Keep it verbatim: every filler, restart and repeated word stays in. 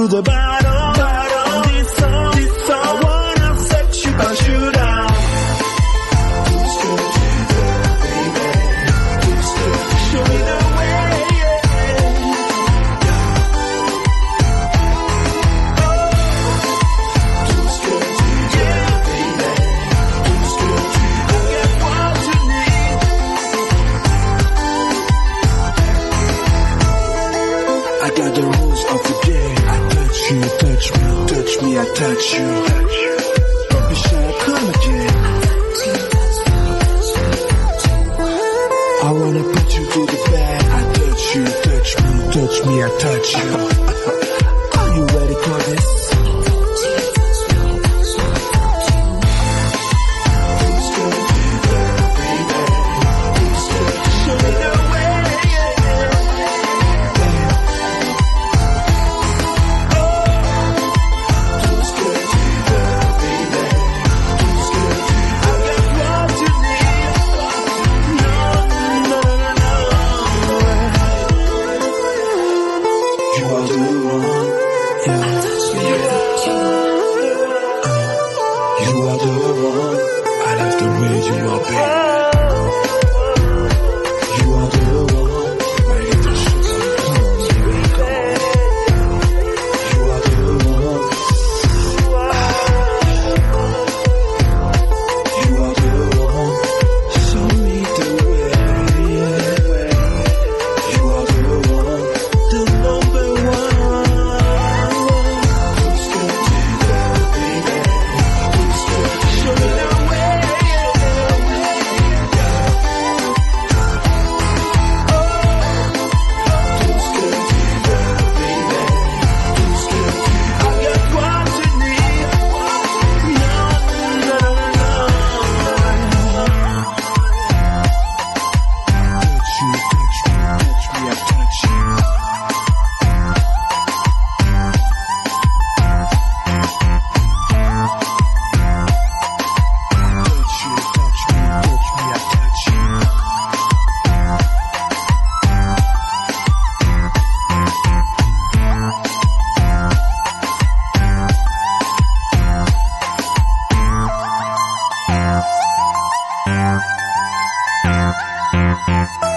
to the bottom, bottom. This song, this song, I wanna set you, cause you down. Show me the way, yeah. I got the rules of the game. I touch you, touch me, touch me, I touch you. Don't be shy, come again. I wanna put you to the bed. I touch you, touch me, touch me, I touch you. Are you ready for this? Thank you.